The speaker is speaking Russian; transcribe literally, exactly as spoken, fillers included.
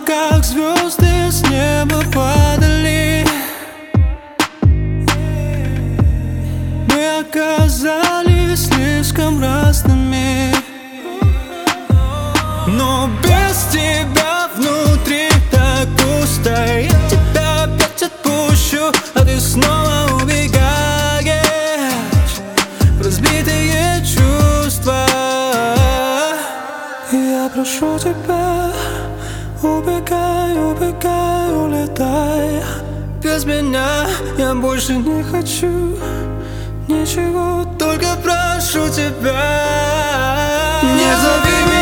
как звезды с неба падали. Мы оказались слишком разными, но без тебя внутри так пусто. Я тебя опять отпущу, а ты снова убегаешь в разбитые чувства. И я прошу тебя, убегай, убегай, улетай. Без меня я больше не хочу ничего, только прошу тебя, не зови меня.